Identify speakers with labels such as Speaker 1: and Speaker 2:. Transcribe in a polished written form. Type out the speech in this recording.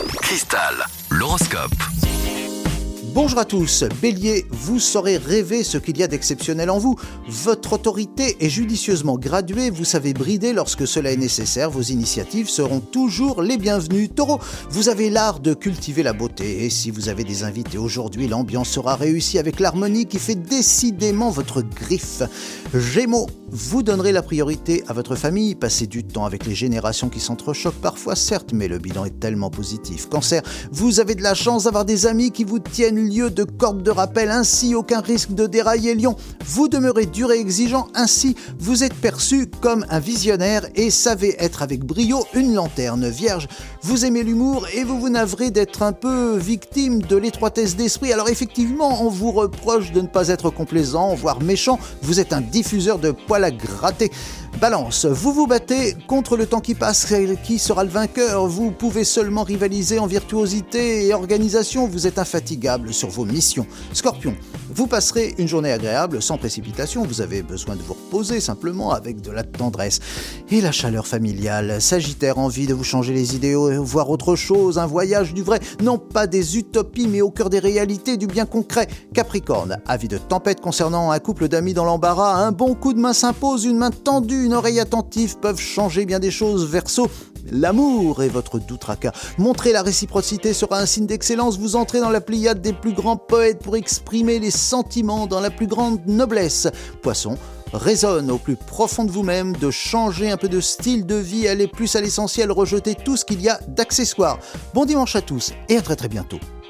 Speaker 1: Cristal, l'horoscope.
Speaker 2: Bonjour à tous, Bélier, vous saurez rêver ce qu'il y a d'exceptionnel en vous. Votre autorité est judicieusement graduée, vous savez brider lorsque cela est nécessaire, vos initiatives seront toujours les bienvenues. Taureau, vous avez l'art de cultiver la beauté et si vous avez des invités aujourd'hui, l'ambiance sera réussie avec l'harmonie qui fait décidément votre griffe. Gémeaux, vous donnerez la priorité à votre famille, passez du temps avec les générations qui s'entrechoquent parfois certes, mais le bilan est tellement positif. Cancer, vous avez de la chance d'avoir des amis qui vous tiennent lieu de corde de rappel, ainsi aucun risque de dérailler. Lion, vous demeurez dur et exigeant, ainsi vous êtes perçu comme un visionnaire et savez être avec brio une lanterne. Vierge, vous aimez l'humour et vous vous navrez d'être un peu victime de l'étroitesse d'esprit. Alors effectivement, on vous reproche de ne pas être complaisant, voire méchant, vous êtes un diffuseur de poils à gratter. Balance, vous vous battez contre le temps qui passe, qui sera le vainqueur. Vous pouvez seulement rivaliser en virtuosité et organisation, vous êtes infatigable sur vos missions. Scorpion, vous passerez une journée agréable sans précipitation, vous avez besoin de vous reposer simplement avec de la tendresse et la chaleur familiale. Sagittaire, envie de vous changer les idéaux, voir autre chose, un voyage du vrai, non pas des utopies mais au cœur des réalités, du bien concret. Capricorne, avis de tempête concernant un couple d'amis dans l'embarras, un bon coup de main s'impose, une main tendue, une oreille attentive peuvent changer bien des choses. Verseau, l'amour est votre doux tracas. Montrer la réciprocité sera un signe d'excellence. Vous entrez dans la pléiade des plus grands poètes pour exprimer les sentiments dans la plus grande noblesse. Poisson, résonne au plus profond de vous-même de changer un peu de style de vie, aller plus à l'essentiel, rejeter tout ce qu'il y a d'accessoires. Bon dimanche à tous et à très bientôt.